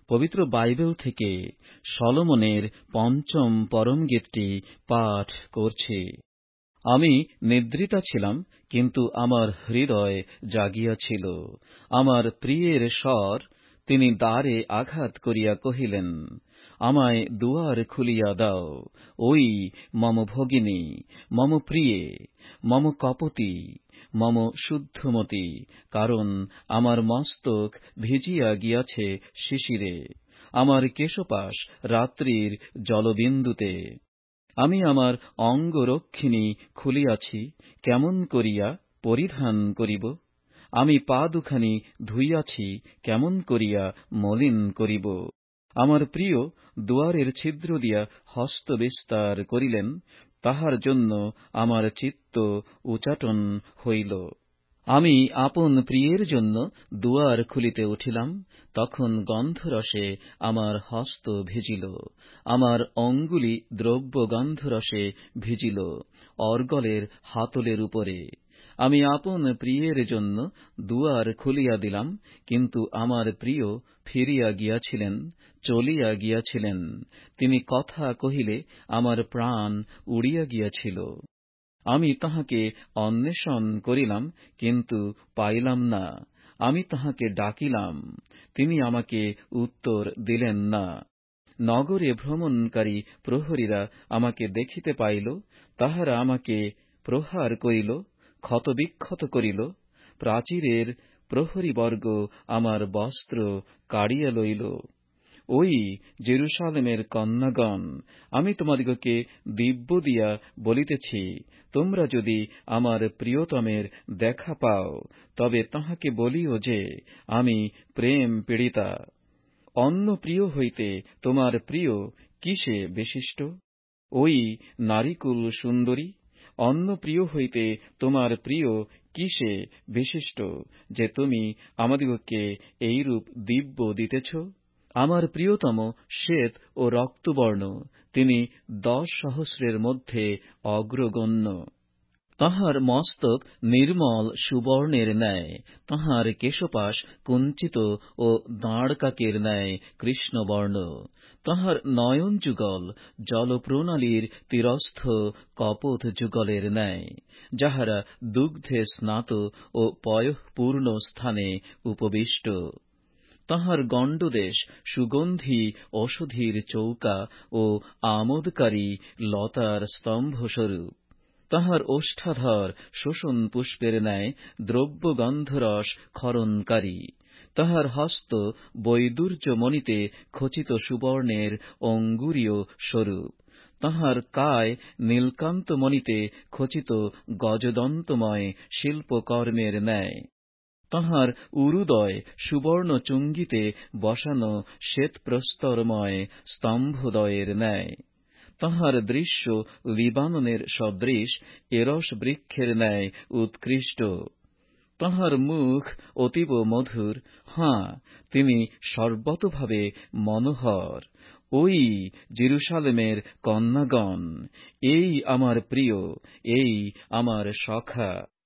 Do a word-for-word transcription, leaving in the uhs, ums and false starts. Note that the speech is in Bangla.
পবিত্র বাইবেল থেকে সলোমনের পঞ্চম পরমগীতটি পাঠ করছি। আমি নিদ্রিতা ছিলাম, কিন্তু আমার হৃদয় জাগিয়াছিল। আমার প্রিয়ের স্বর, তিনি দ্বারে আঘাত করিয়া কহিলেন, আমায় দুয়ার খুলিয়া দাও। ওই মম ভগিনী, মম প্রিয়ে, মম কপতি, মম শুদ্ধমতি, কারণ আমার মস্তক ভিজিয়া গিয়াছে শিশিরে, আমার কেশপাশ রাত্রির জলবিন্দুতে। আমি আমার অঙ্গরক্ষিণী খুলিয়াছি, কেমন করিয়া পরিধান করিব? আমি পা দুখানি ধুইয়াছি, কেমন করিয়া মলিন করিব? আমার প্রিয় দুয়ারের ছিদ্র দিয়া হস্ত বিস্তার করিলেন, তাহার জন্য আমার চিত্ত উচাটন হইল। আমি আপন প্রিয়ের জন্য দুয়ার খুলিতে উঠিলাম, তখন গন্ধরসে আমার হস্ত ভিজিল, আমার অঙ্গুলি দ্রব্য গন্ধরসে ভিজিল অর্গলের হাতলের উপরে। আমি আপন প্রিয়ের জন্য দুয়ার খুলিয়া দিলাম, কিন্তু আমার প্রিয় ফিরিয়া গিয়াছিলেন, চলিয়া গিয়াছিলেন। তিনি কথা কহিলে আমার প্রাণ উড়িয়া গিয়াছিল। আমি তাহাকে অন্বেষণ করিলাম, কিন্তু পাইলাম না। আমি তাহাকে ডাকিলাম, তিনি আমাকে উত্তর দিলেন না। নগরে ভ্রমণকারী প্রহরীরা আমাকে দেখিতে পাইল, তাহারা আমাকে প্রহার করিল, ক্ষতবিক্ষত করিল। প্রাচীরের প্রহরীবর্গ আমার বস্ত্র কাড়িয়া লইল। ওই জেরুসালেমের কন্যাগণ, আমি তোমাদিগকে দিব্য দিয়া বলিতেছি, তোমরা যদি আমার প্রিয়তমের দেখা পাও, তবে তাহাকে বলিও যে, আমি প্রেম পীড়িতা। অন্য প্রিয় হইতে তোমার প্রিয় কিসে বিশিষ্ট? ওই নারীকুল সুন্দরী, অন্য প্রিয় হইতে তোমার প্রিয় কিসে বিশিষ্ট, যে তুমি আমাদিগকে এইরূপ দিব্য দিতেছ? আমার প্রিয়তম শ্বেত ও রক্তবর্ণ, তিনি দশ সহস্রের মধ্যে অগ্রগণ্য। তাহার মস্তক নির্মল সুবর্ণের ন্যায়, তাহার কেশপাশ কুঞ্চিত ও দাঁড়কাকের ন্যায় কৃষ্ণবর্ণ। তাহার নয়ন যুগল জলপ্রণালীর তীরস্থ কপোত যুগলের ন্যায়, যাহারা দুগ্ধে স্নাত ও পয়ঃপূর্ণ স্থানে উপবিষ্ট। তাহার গণ্ডদেশ সুগন্ধি ঔষধির চৌকা ও আমোদকারী লতার স্তম্ভস্বরূপ। তাহার ওষ্ঠাধর শোষণ পুষ্পের ন্যায় দ্রব্যগন্ধরস ক্ষরণকারী। তাহার হস্ত বৈদুর্যমণিতে খচিত সুবর্ণের অঙ্গুরীয় স্বরূপ। তাহার কায় নীলকান্তমণিতে খচিত গজদন্তময় শিল্পকর্মের ন্যায়। তাহার উরুদয় সুবর্ণ চুঙ্গিতে বসানো শ্বেতপ্রস্তরময় স্তম্ভদ্বয়ের ন্যায়। তাহার দৃশ্য লিবাননের সদৃশ এরস বৃক্ষের ন্যায় উৎকৃষ্ট। তাহার মুখ অতীব মধুর, হাঁ, তিনি সর্বতোভাবে মনোহর। ওই জেরুসালেমের কন্যাগণ, এই আমার প্রিয়, এই আমার সখা।